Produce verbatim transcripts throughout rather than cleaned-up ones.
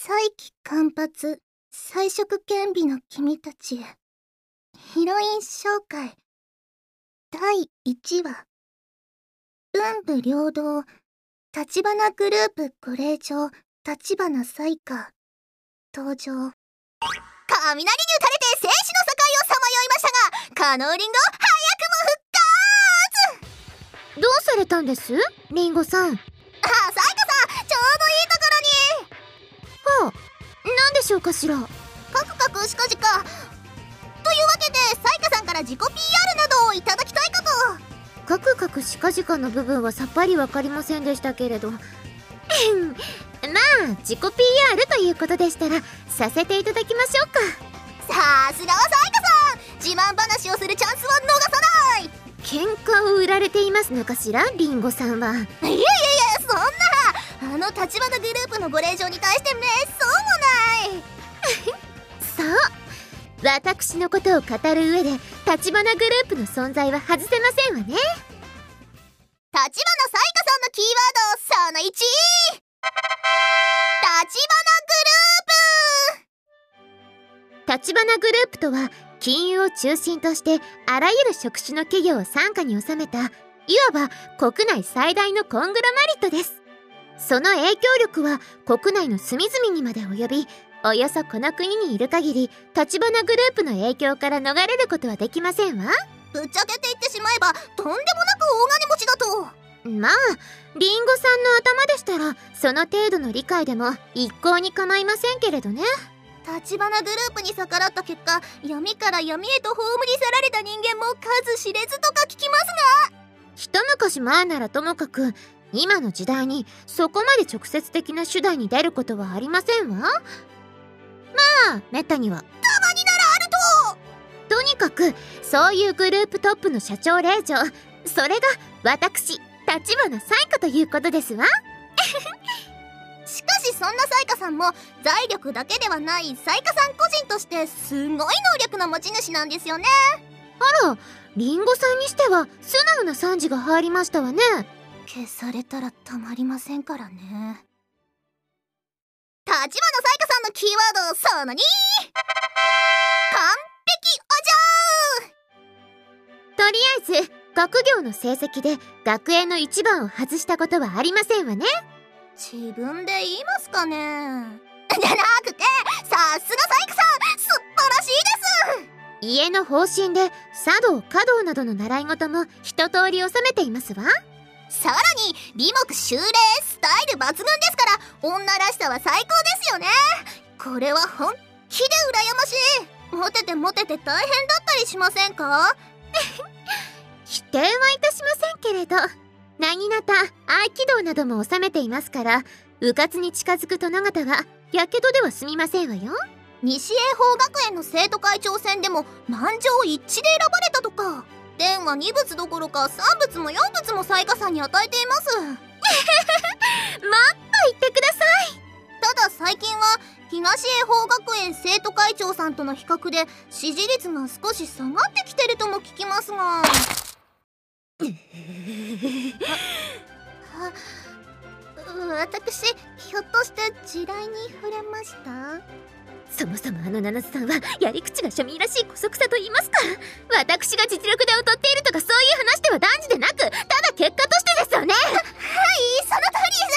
再起間髪彩色兼備の君たちへ。ヒロイン紹介だいいちわ。文武両道立花グループご令嬢立花彩花登場。雷に打たれて生死の境をさまよいましたが、カノーリンゴ早くも復活。 どうされたんですリンゴさん。 あ、彩花さん、ちょうどいいところに。 はあ、何でしょうかしら。 カクカクしかじか。というわけで彩花さんから自己 ピーアール などをいただきたいかと。 カクカクしかじかの部分はさっぱりわかりませんでしたけれどまあ自己 ピーアール ということでしたらさせていただきましょうか。 さすがは彩花さん、自慢話をするチャンスは逃さない。 喧嘩を売られていますのかしらリンゴさんは。いやいやいやいや、そんなあの立花グループのご令嬢に対してめっそうもないそう、私のことを語る上で立花グループの存在は外せませんわね。 立花彩花さんのキーワードそのいち、立花グループ。 立花グループとは金融を中心としてあらゆる職種の企業を傘下に収めたいわば国内最大のコングラマリットです。その影響力は国内の隅々にまで及び、およそこの国にいる限り立花グループの影響から逃れることはできませんわ。 ぶっちゃけて言ってしまえばとんでもなく大金持ちだと。 まあリンゴさんの頭でしたらその程度の理解でも一向に構いませんけれどね。 立花グループに逆らった結果、闇から闇へと葬り去られた人間も数知れずとか聞きますが、 一昔前ならともかく今の時代にそこまで直接的な手段に出ることはありませんわ。まあめったにはたまにならあると。とにかくそういうグループトップの社長令嬢、それが私立花彩花ということですわしかしそんな彩花さんも財力だけではない彩花さん個人としてすごい能力の持ち主なんですよね。 あら、リンゴさんにしては素直な賛辞が入りましたわね。 消されたらたまりませんからね。立花彩花さんのキーワードそのに、完璧お嬢。とりあえず学業の成績で学園の一番を外したことはありませんわね。 自分で言いますかね。じゃなくて、さすが彩花さん、素晴らしいです。 家の方針で茶道華道などの習い事も一通り収めていますわ。 さらに美目秀麗、スタイル抜群ですから女らしさは最高ですよね。これは本気で羨ましい。モテてモテて大変だったりしませんか否定はいたしませんけれど、なぎなた合気道なども収めていますから、うかつに近づく殿方はやけどでは済みませんわよ。 西英法学園の生徒会長選でも満場一致で選ばれたとか。伝はにぶつどころかさんぶつもよんぶつも彩花さんに与えていますもっと言ってください。 ただ最近は東英法学園生徒会長さんとの比較で支持率が少し下がってきてるとも聞きますが私、ひょっとして地雷に触れました？ そもそもあの七瀬さんはやり口が庶民らしい姑息さと言いますか、私が実力で劣っているとかそういう話では断じてなく、ただ結果としてですよね。はい、 その通りです。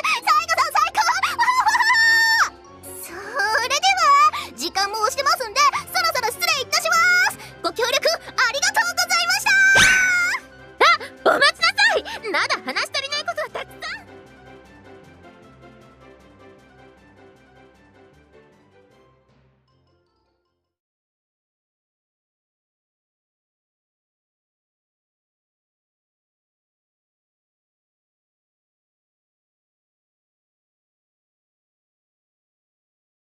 彩花さん最高それでは時間も押してますんでそろそろ失礼いたします。ご協力ありがとうございました。 あ、お待ちなさい。まだ話した